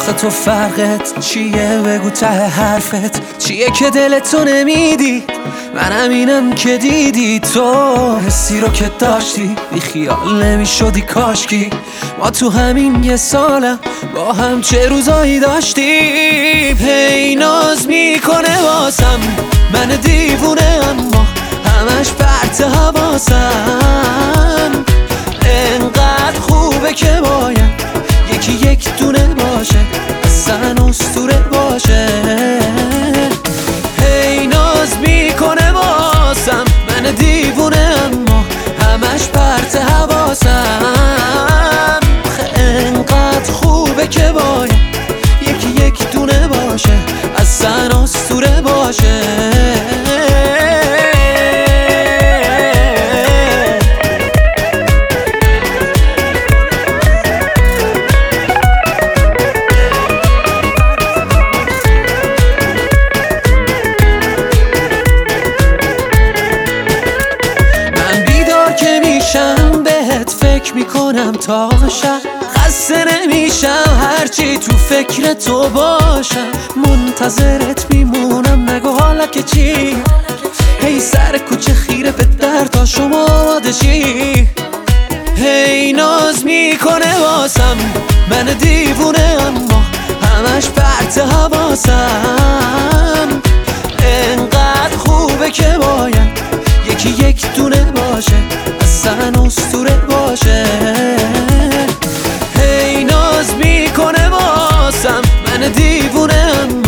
آخه تو فرقت چیه؟ بگو ته حرفت چیه که دلتو نمیدی؟ منم اینم که دیدی تو حسی رو که داشتی بی خیال نمیشدی کاشکی ما تو همین یه سالم با هم چه روزایی داشتیم. هی ناز میکنه واسم من دیوونه اما همش پرت حواسم. انقدر خوبه که باید یکی یک دونه باشه اصلا اسطوره باشه. هی ناز میکنه واسم من دیوونه اما همش پرت حواسم. انقدر خوبه که باید یکی یک دونه باشه اصلا اسطوره باشه. فکر میکنم تا شب خسته نمیشم هرچی تو فکر تو باشم. منتظرت میمونم نگو حالا که چی؟ هی سر کوچه خیره به در تا شما آماده چی؟ هی ناز میکنه واسم من دیوونه اما همش پرت حواسم. انقدر خوبه که باید یکی یک دونه باشه اصلا اسطوره باشه. هی ناز میکنه واسم من دیوونه